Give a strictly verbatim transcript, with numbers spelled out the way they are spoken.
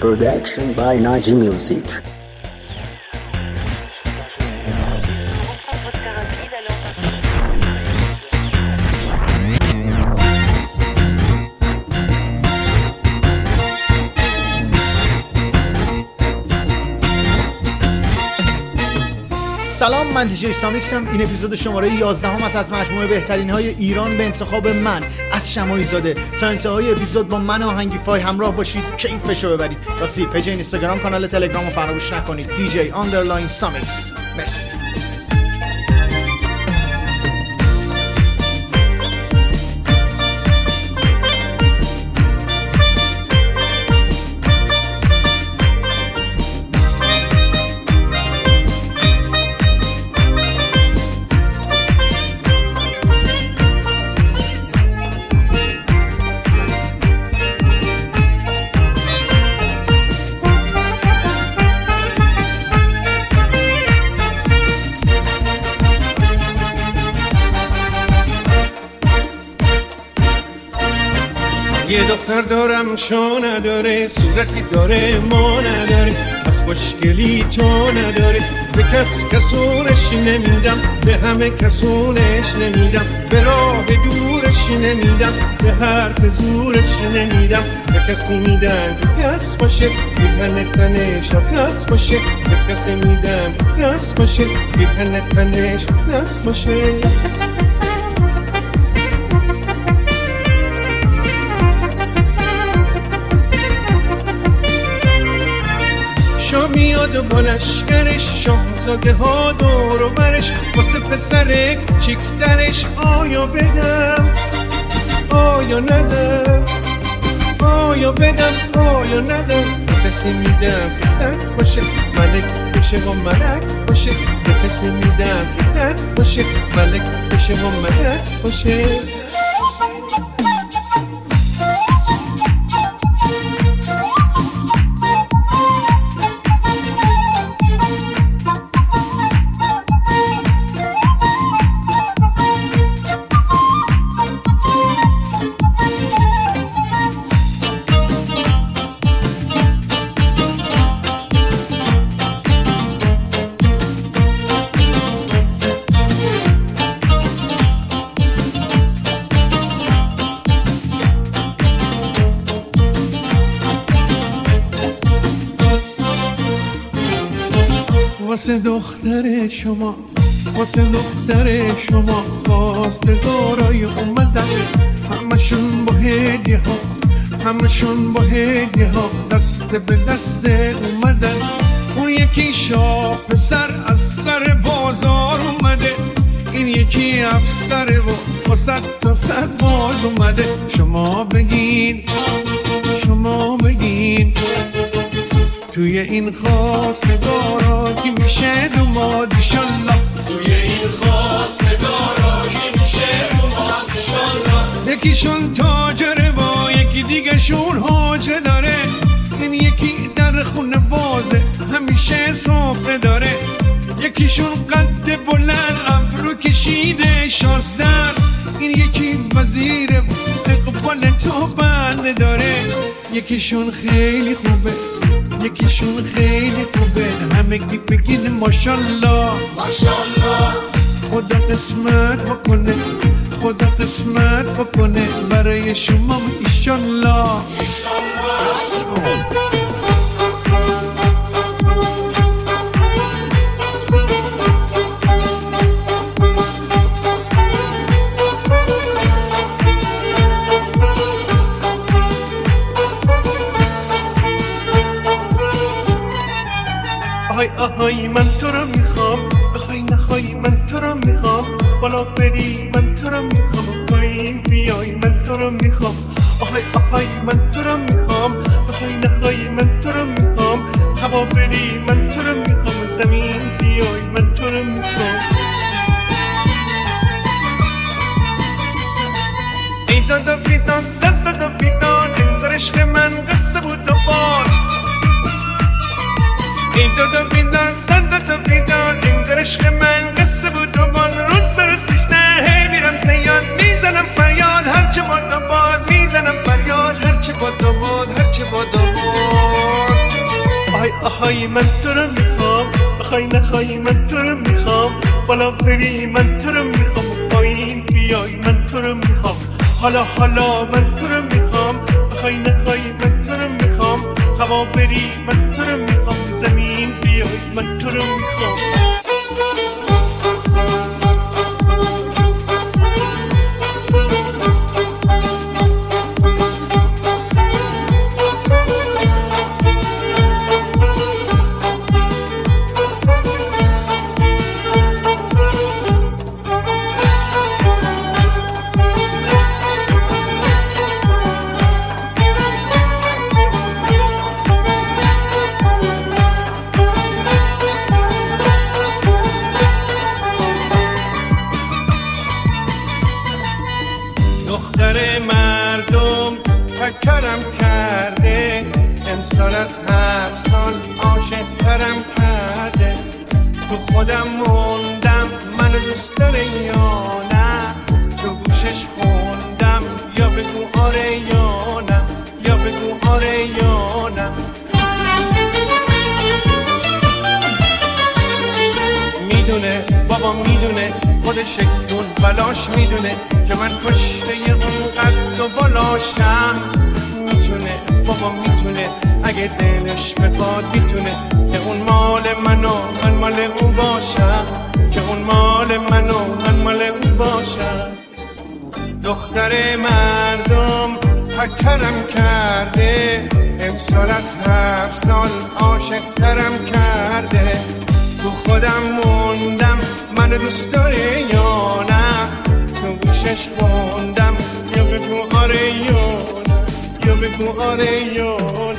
Production by Naji Music. سلام، من دیجی سامیکس هم. این اپیزود شماره یازده هم است از مجموعه بهترین های ایران به انتخاب من از شماعی زاده. تا انتهای اپیزود با من آهنگی فای همراه باشید، کیفشو ببرید. راستی پیج اینستاگرام، کانال تلگرام رو فراموش نکنید، دیجی آندرلاین سامیکس. مرسی. یه دختر دارم شو نداره، صورتی داره ما نداره، از خوشگلی تو نداره. به کس کسونش نمیدم، به همه کسونش نمیدم، به راه دورش نمیدم، به حرف زورش نمیدم. به کسی میدم که کس باشه، بیهنه تنش کس باشه. به کسی میدم که کس باشه، بیهنه تنش کس باشه. شا میاد و با لشکرش، شاهزاده ها دور و برش، واسه پسر کوچیکترش آیا بدم آیا ندم، آیا بدم آیا ندم. کسی میدم که تک باشه، ملک بشه و ملک باشه. به کسی میدم که تک باشه، ملک بشه و ملک باشه. واسه دختر شما، واسه دختر شما خواستگارای اومدن، همشون با هدیه ها، همشون با هدیه ها دست به دست اومدن. اون یکی شاه پسر از سر بازار اومده، این یکی افسر و با صد تا صد باز اومده. شما بگین، شما بگین توی این خواستگارا کی میشه دوماد انشالله، توی این خواستگارا کی میشه دوماد انشالله. یکیشون تاجره و یکی دیگه شون حاجره داره، این یکی در خونه بازه همیشه سفره داره. یکیشون قد بلند ابرو کشیده شازده است، این یکی وزیر اقبال تو بنده داره. یکیشون خیلی خوبه، یکیشون خیلی خوبه، همه کی بگین ماشالله ماشالله. خدا قسمت بکنه، خدا قسمت بکنه برای شما ایشالله ایشالله. آهای آهای من تو رو میخوام، بخوای نخوای من تو رو میخوام، بالا بری من تو رو میخوام، پایین بیای من تو رو میخوام. آهای آهای من تو رو میخوام، بخوای نخوای من تو رو میخوام، هوا بری من تو رو میخوام، زمین بیای من تو رو میخوام. ای دادا بیدان صد دادا بیدان، انگار عشق من قصه بود و بار. ای دادا بیدان صد دادا بیدان، انگار عشق من قصه بود و بار. روز به روز بیسته هی میرم زیاد، میزنم فریاد هرچه باد و باد، میزنم فریاد هرچه باد و باد، هرچه باد و باد. آهای من تو رو میخوام، بخوای نخوای من تو رو میخوام، بالا بری من تو رو میخوام، پایین بیای من تو رو میخوام، حالا حالا من تو رو میخوام، بخوای نخوای من تو رو میخوام، هوا بری من تو رو میخوام، زمین بیای من تو رو میخوام. دختر مردم فکرم کرده، امسال از هر سال عاشق ترم کرده، تو خودم موندم منو دوست داره یا نه، تو گوشش خوندم یا بگو آره یا نه، یا بگو آره یا نه. میدونه بابا میدونه، خودش دون بلاش میدونه که من کشته اون قد و بالاشم، میتونه بابا میتونه اگه دلش بخواد، میتونه که اون مال منو من مال اون باشم، که اون مال منو من مال اون باشم. دختر مردم فکرم کرده، امسال از هر سال عاشق ترم کرده، تو خودم موندم منو دوست داره یا نه، تو گوشش خوندم یا بگو آره یا نه، یا بگو آره یا نه.